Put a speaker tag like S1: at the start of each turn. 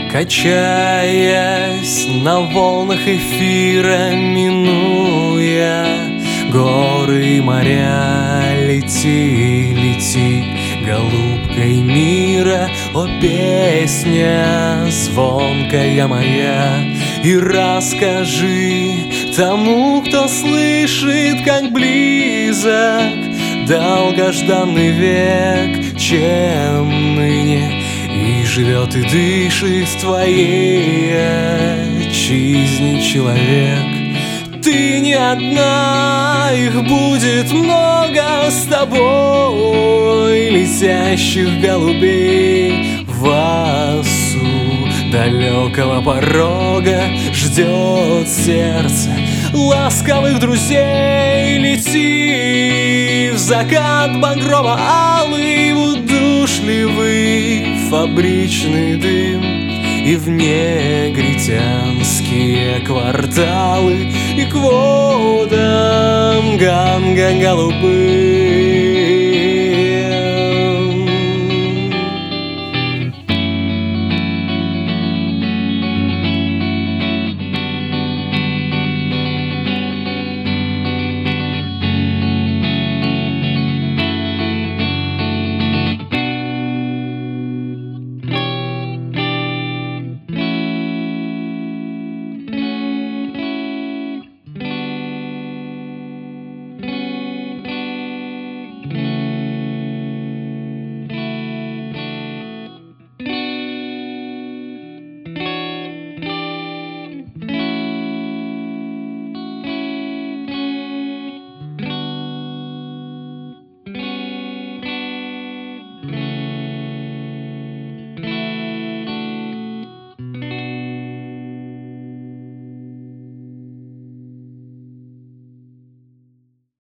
S1: Качаясь на волнах эфира, минуя горы и моря, лети, лети, голубкой мира, о, песня звонкая моя. И расскажи тому, кто слышит, как близок долгожданный век, чем ныне и живет и дышит в твоей отчизне человек. Ты не одна, их будет много с тобой, летящих голубей в осу далекого порога ждет сердце ласковых друзей. Лети в закат багрово-алый, в удушливый фабричный дым и в негритянские кварталы, и к водам Ганга голубых.